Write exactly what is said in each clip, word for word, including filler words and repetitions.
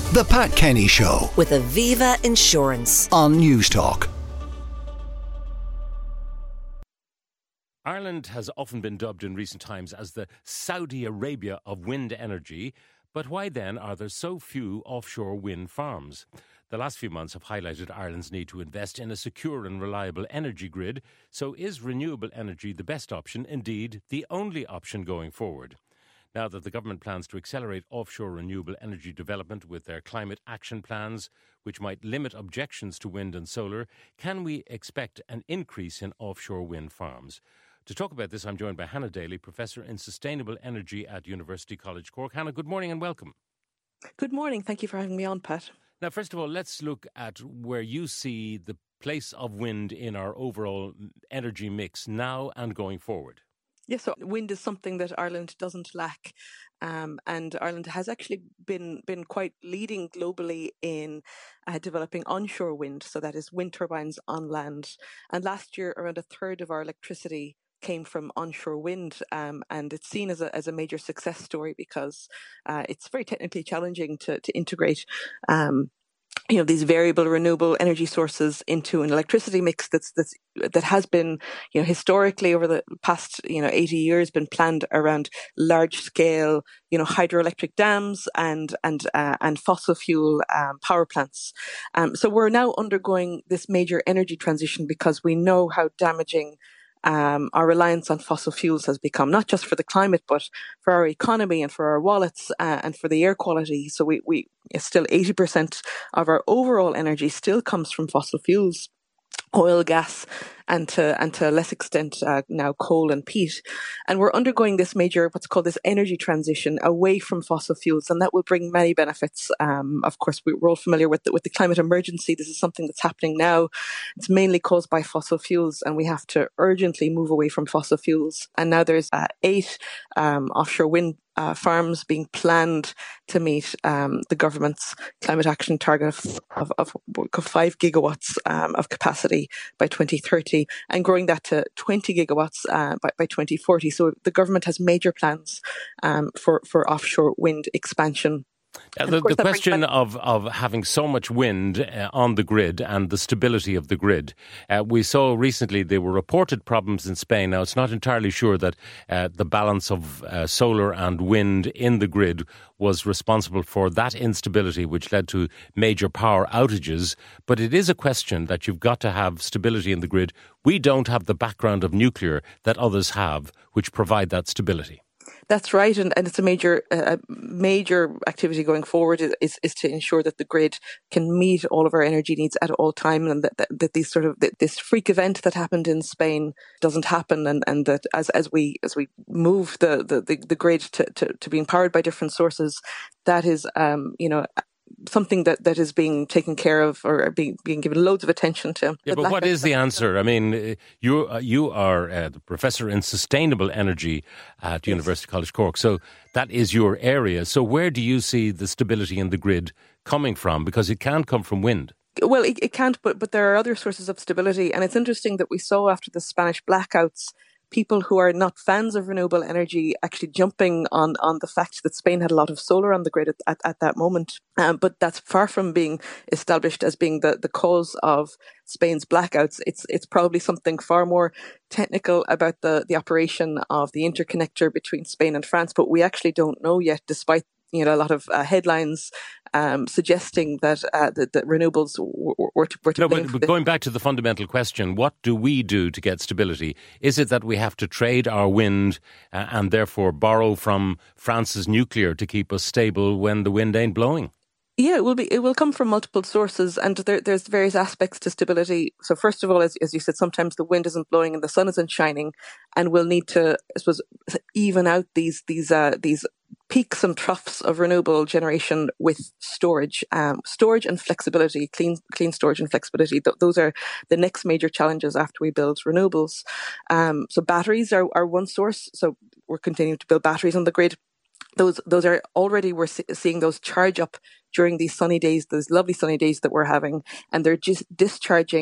The Pat Kenny Show with Aviva Insurance on Newstalk. Ireland has often been dubbed in recent times as the Saudi Arabia of wind energy, but why then are there so few offshore wind farms? The last few months have highlighted Ireland's need to invest in a secure and reliable energy grid. So is renewable energy the best option, indeed the only option going forward? Now that the government plans to accelerate offshore renewable energy development with their climate action plans, which might limit objections to wind and solar, can we expect an increase in offshore wind farms? To talk about this, I'm joined by Hannah Daly, Professor in Sustainable Energy at University College Cork. Hannah, good morning and welcome. Good morning. Thank you for having me on, Pat. Now, first of all, let's look at where you see the place of wind in our overall energy mix now and going forward. Yes, so wind is something that Ireland doesn't lack, um, and Ireland has actually been been quite leading globally in uh, developing onshore wind, so that is wind turbines on land. And last year, around a third of our electricity came from onshore wind, um, and it's seen as a as a major success story because uh, it's very technically challenging to to integrate. Um, you know, these variable renewable energy sources into an electricity mix that's, that's, that has been, you know, historically over the past, you know, eighty years been planned around large scale, you know, hydroelectric dams and, and, uh, and fossil fuel, um, power plants. Um, so we're now undergoing this major energy transition because we know how damaging Um, our reliance on fossil fuels has become, not just for the climate, but for our economy and for our wallets uh, and for the air quality. So we, we still eighty percent of our overall energy still comes from fossil fuels, oil, gas, and to and to a less extent uh, now coal and peat. And we're undergoing this major, what's called this energy transition away from fossil fuels, and that will bring many benefits. Um, of course, we're all familiar with the, with the climate emergency. This is something that's happening now. It's mainly caused by fossil fuels, and we have to urgently move away from fossil fuels. And now there's uh, eight um, offshore wind Uh, farms being planned to meet um, the government's climate action target of, of, of, of five gigawatts um, of capacity by twenty thirty and growing that to twenty gigawatts uh, by, by twenty forty. So the government has major plans um, for, for offshore wind expansion. Uh, the the question of, of having so much wind uh, on the grid and the stability of the grid. Uh, we saw recently there were reported problems in Spain. Now, it's not entirely sure that uh, the balance of uh, solar and wind in the grid was responsible for that instability, which led to major power outages. But it is a question that you've got to have stability in the grid. We don't have the background of nuclear that others have, which provide that stability. That's right, and, and it's a major uh, major activity going forward is, is to ensure that the grid can meet all of our energy needs at all time, and that, that, that these sort of that this freak event that happened in Spain doesn't happen, and, and that as as we as we move the the, the, the grid to, to, to being powered by different sources, that is um, you know. something that, that is being taken care of or being being given loads of attention to. Yeah, but what is the answer? I mean, you you are uh, the Professor in Sustainable Energy at yes. University College Cork, so that is your area. So where do you see the stability in the grid coming from? Because it can't come from wind. Well, it, it can't, but, but there are other sources of stability. And it's interesting that we saw after the Spanish blackouts, people who are not fans of renewable energy actually jumping on, on the fact that Spain had a lot of solar on the grid at, at, at that moment. Um, but that's far from being established as being the, the cause of Spain's blackouts. It's it's probably something far more technical about the, the operation of the interconnector between Spain and France. But we actually don't know yet, despite you know, a lot of uh, headlines um, suggesting that, uh, that that renewables were, were to, were to No, but, but going back to the fundamental question, what do we do to get stability? Is it that we have to trade our wind uh, and therefore borrow from France's nuclear to keep us stable when the wind ain't blowing? Yeah, it will be. It will come from multiple sources, and there, there's various aspects to stability. So, first of all, as, as you said, sometimes the wind isn't blowing and the sun isn't shining, and we'll need to, I suppose, even out these these uh, these peaks and troughs of renewable generation with storage, um, storage and flexibility, clean clean storage and flexibility. Th- those are the next major challenges after we build renewables. Um, so, batteries are, are one source. So, we're continuing to build batteries on the grid. Those those are already we're seeing those charge up during these sunny days, those lovely sunny days that we're having, and they're just discharging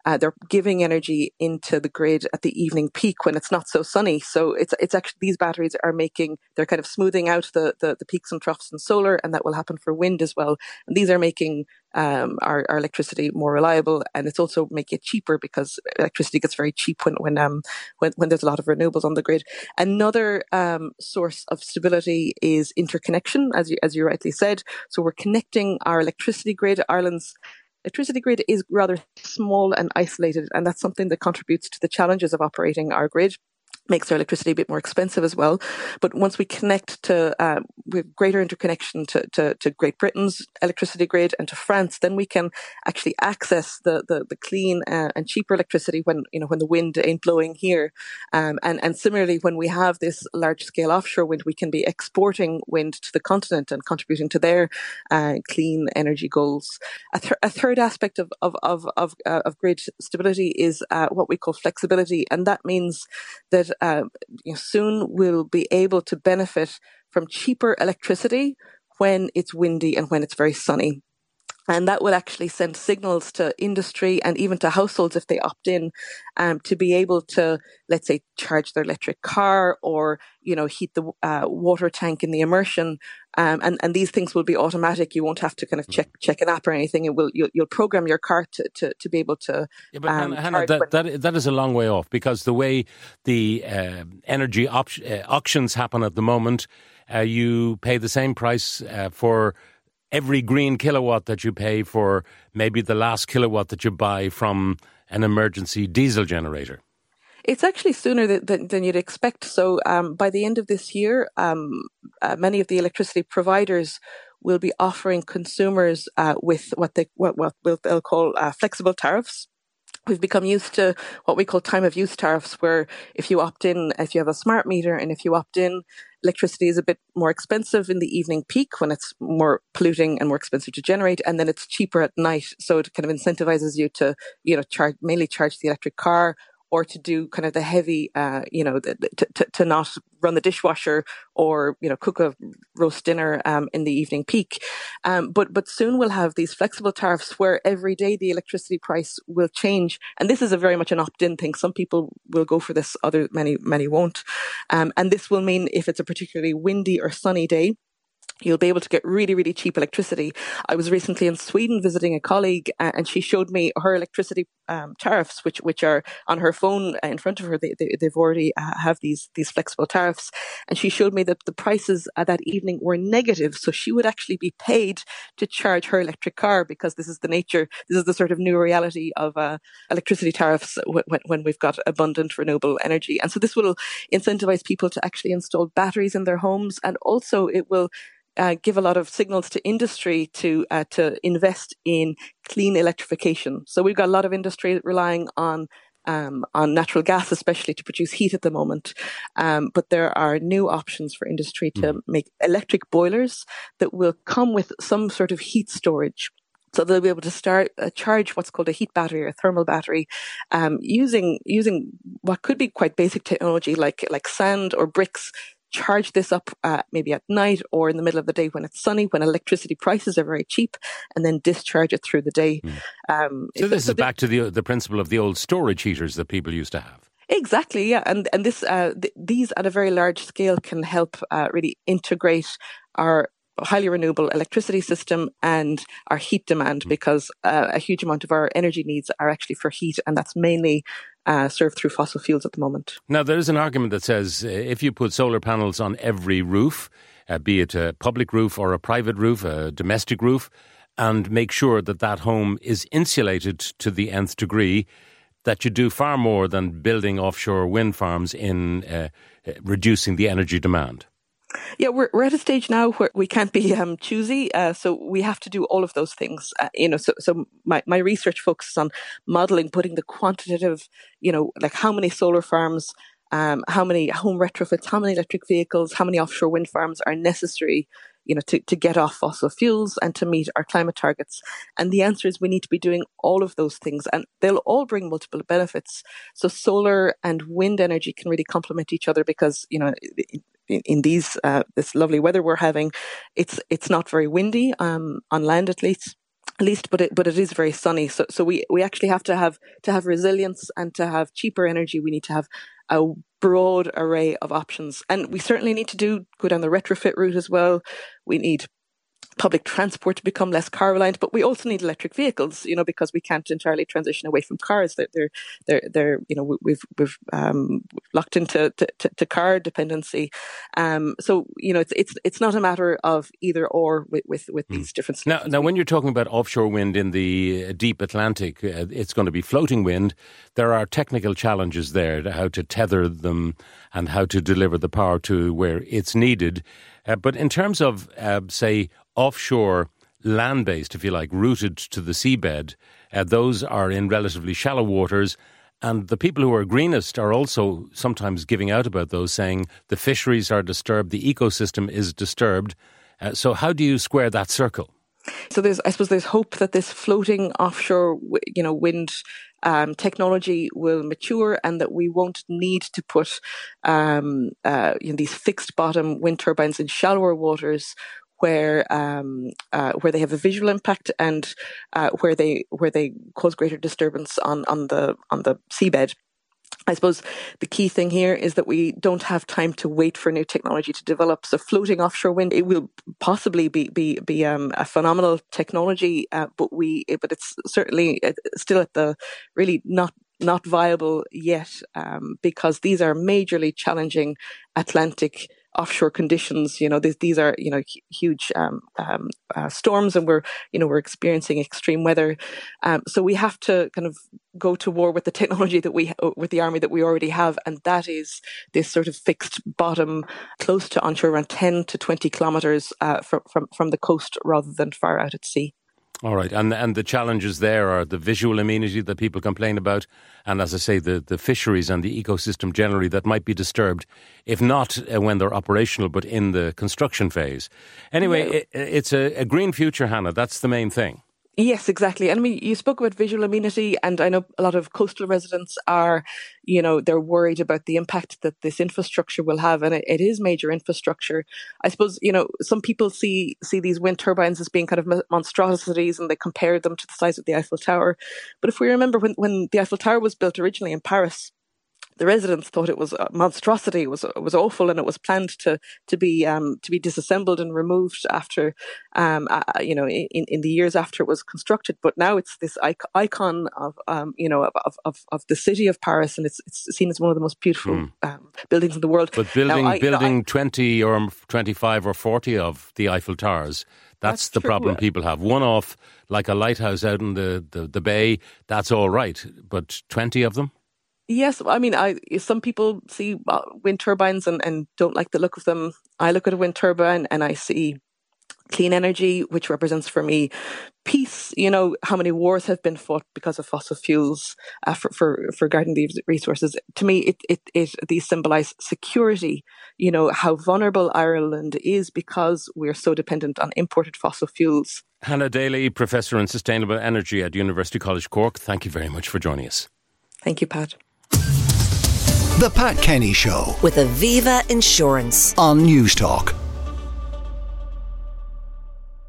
uh, they're giving energy into the grid at the evening peak when it's not so sunny. So it's it's actually, these batteries are making, they're kind of smoothing out the, the, the peaks and troughs in solar, and that will happen for wind as well. And these are making um, our, our electricity more reliable, and it's also making it cheaper because electricity gets very cheap when when um when, when there's a lot of renewables on the grid. Another um, source of stability is interconnection, as you as you rightly said. So we're connecting our electricity grid. Ireland's electricity grid is rather small and isolated, and that's something that contributes to the challenges of operating our grid. Makes our electricity a bit more expensive as well. But once we connect to, uh, with greater interconnection to, to, to Great Britain's electricity grid and to France, then we can actually access the, the, the clean uh, and cheaper electricity when, you know, when the wind ain't blowing here. Um, and, and similarly, when we have this large scale offshore wind, we can be exporting wind to the continent and contributing to their uh, clean energy goals. A, th- a third aspect of, of, of, of, uh, of grid stability is uh, what we call flexibility. And that means that Uh, you know, soon we'll be able to benefit from cheaper electricity when it's windy and when it's very sunny. And that will actually send signals to industry and even to households if they opt in um, to be able to, let's say, charge their electric car or, you know, heat the uh, water tank in the immersion. Um, and, and these things will be automatic. You won't have to kind of check check an app or anything. It will you'll, you'll program your car to, to, to be able to. Yeah, but um, Hannah, that, that that is a long way off, because the way the uh, energy op- uh, auctions happen at the moment, uh, you pay the same price uh, for every green kilowatt that you pay for maybe the last kilowatt that you buy from an emergency diesel generator. It's actually sooner than, than, than you'd expect. So um, by the end of this year, um, uh, many of the electricity providers will be offering consumers uh, with what they what, what they'll call uh, flexible tariffs. We've become used to what we call time of use tariffs, where if you opt in, if you have a smart meter and if you opt in, electricity is a bit more expensive in the evening peak when it's more polluting and more expensive to generate, and then it's cheaper at night. So it kind of incentivizes you to, you know, charge, mainly charge the electric car, or to do kind of the heavy, uh, you know, the, to, to, to not run the dishwasher or, you know, cook a roast dinner um, in the evening peak. Um, but but soon we'll have these flexible tariffs where every day the electricity price will change. And this is a very much an opt-in thing. Some people will go for this, other many, many won't. Um, and this will mean if it's a particularly windy or sunny day, you'll be able to get really, really cheap electricity. I was recently in Sweden visiting a colleague, uh, and she showed me her electricity um, tariffs, which which are on her phone in front of her. They, they, they've already uh, have these these flexible tariffs, and she showed me that the prices uh, that evening were negative. So she would actually be paid to charge her electric car, because this is the nature, this is the sort of new reality of uh, electricity tariffs when, when we've got abundant renewable energy. And so this will incentivize people to actually install batteries in their homes, and also it will Uh, give a lot of signals to industry to uh, to invest in clean electrification. So we've got a lot of industry relying on um, on natural gas, especially to produce heat at the moment. Um, but there are new options for industry to mm. make electric boilers that will come with some sort of heat storage. So they'll be able to start uh, charge what's called a heat battery or a thermal battery, um, using using what could be quite basic technology like like sand or bricks. Charge this up uh, maybe at night or in the middle of the day when it's sunny, when electricity prices are very cheap, and then discharge it through the day. Mm. Um, so this so is back to the the principle of the old storage heaters that people used to have. Exactly, yeah, and and this uh, th- these at a very large scale can help uh, really integrate our highly renewable electricity system and our heat demand, mm. because uh, a huge amount of our energy needs are actually for heat, and that's mainly Uh, served through fossil fuels at the moment. Now, there is an argument that says uh, if you put solar panels on every roof, uh, be it a public roof or a private roof, a domestic roof, and make sure that that home is insulated to the nth degree, that you do far more than building offshore wind farms in uh, reducing the energy demand. Yeah, we're we're at a stage now where we can't be um, choosy, uh, so we have to do all of those things. Uh, you know, so so my, my research focuses on modelling, putting the quantitative, you know, like how many solar farms, um, how many home retrofits, how many electric vehicles, how many offshore wind farms are necessary, you know, to, to get off fossil fuels and to meet our climate targets. And the answer is we need to be doing all of those things, and they'll all bring multiple benefits. So solar and wind energy can really complement each other because, you know, in, in these uh, this lovely weather we're having, it's it's not very windy um, on land at least. at least, but it but it is very sunny. So so we, we actually have to have to have resilience and to have cheaper energy. We need to have a broad array of options, and we certainly need to do go down the retrofit route as well. We need public transport to become less car reliant, but we also need electric vehicles, you know, because we can't entirely transition away from cars. They're, they're, they're, they're you know, we've, we've, um, locked into, to, to, to car dependency. Um, so, you know, it's, it's, it's not a matter of either or with, with, with these different solutions. Now, now, when you're talking about offshore wind in the deep Atlantic, uh, it's going to be floating wind. There are technical challenges there, how to tether them and how to deliver the power to where it's needed. Uh, but in terms of, uh, say, offshore land-based, if you like, rooted to the seabed, uh, those are in relatively shallow waters. And the people who are greenest are also sometimes giving out about those, saying the fisheries are disturbed, the ecosystem is disturbed. Uh, so how do you square that circle? So there's, I suppose there's hope that this floating offshore, you know, wind um, technology will mature and that we won't need to put um, uh, you know, these fixed bottom wind turbines in shallower waters where um, uh, where they have a visual impact and uh, where they where they cause greater disturbance on, on the on the seabed. I suppose the key thing here is that we don't have time to wait for new technology to develop. So floating offshore wind, it will possibly be be be um, a phenomenal technology, uh, but we but it's certainly still at the really not not viable yet um, because these are majorly challenging Atlantic offshore conditions. You know, these these are you know huge um, um, uh, storms, and we're you know we're experiencing extreme weather. Um, so we have to kind of go to war with the technology that we with the army that we already have, and that is this sort of fixed bottom, close to onshore, around ten to twenty kilometres uh, from from from the coast, rather than far out at sea. All right, and and the challenges there are the visual amenity that people complain about, and as I say, the, the fisheries and the ecosystem generally that might be disturbed, if not uh, when they're operational, but in the construction phase. Anyway, yeah. it, it's a, a green future, Hannah. That's the main thing. Yes, exactly. And I mean, you spoke about visual amenity, and I know a lot of coastal residents are, you know, they're worried about the impact that this infrastructure will have, and it, it is major infrastructure. I suppose, you know, some people see see these wind turbines as being kind of monstrosities, and they compare them to the size of the Eiffel Tower. But if we remember when, when the Eiffel Tower was built originally in Paris, the residents thought it was a monstrosity, it was it was awful, and it was planned to to be um, to be disassembled and removed after, um, uh, you know, in, in the years after it was constructed. But now it's this icon of um, you know of, of of the city of Paris, and it's it's seen as one of the most beautiful mm. um, buildings in the world. But building now, I, building you know, I, twenty or twenty-five or forty of the Eiffel Towers. That's, that's the true. problem people have. One off, like a lighthouse out in the, the, the bay, that's all right. But twenty of them? Yes, I mean, I some people see uh, wind turbines and, and don't like the look of them. I look at a wind turbine and I see clean energy, which represents for me peace. You know, how many wars have been fought because of fossil fuels uh, for, for for guarding these resources. To me, it, it, it these symbolise security. You know, how vulnerable Ireland is because we're so dependent on imported fossil fuels. Hannah Daly, Professor in Sustainable Energy at University College Cork, thank you very much for joining us. Thank you, Pat. The Pat Kenny Show with Aviva Insurance on News Talk.